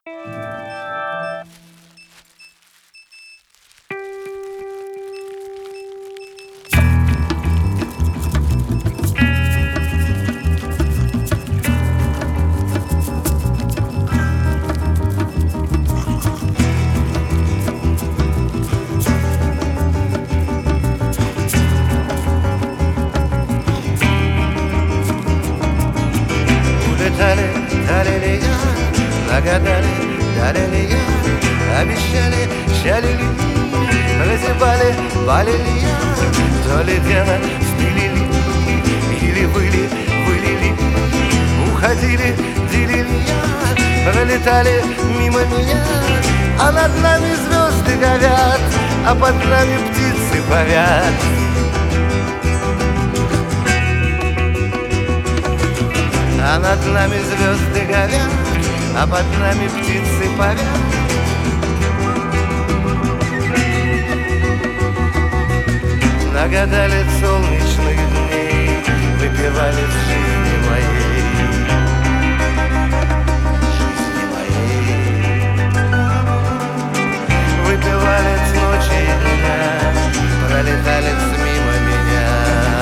Нагадали, дали обещали, щалили, разевали, валили, то ли дело спилили, или вылили, уходили, делили, пролетали мимо меня, а над нами звезды горят, а под нами птицы парят. А над нами звезды горят, а под нами птицы парят. Нагадали солнечных дней, выпивали с жизни моей, жизни моей. Выпивали с ночи и дня, пролетали мимо меня.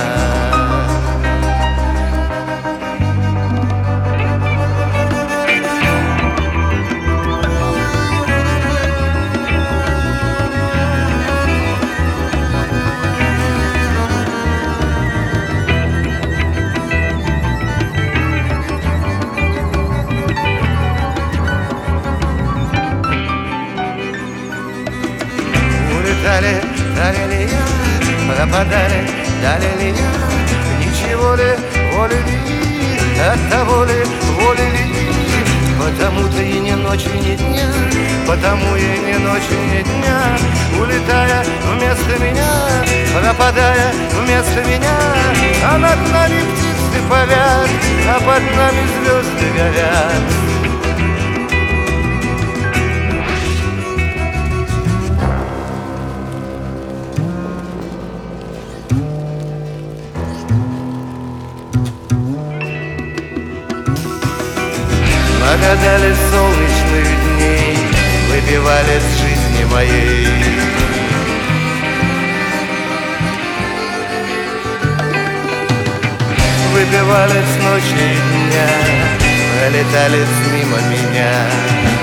Дали я, пропадали, дали ли я, ничего ли, воли ли, от того ли, воли ли. Потому-то и ни ночи, ни дня, потому и ни ночи, ни дня, улетая вместо меня, пропадая вместо меня, а над нами птицы парят, а под нами звезды горят. Нагадали солнечных дней, выпивали с жизни моей. Выпивали с ночи и дня, пролетали мимо меня.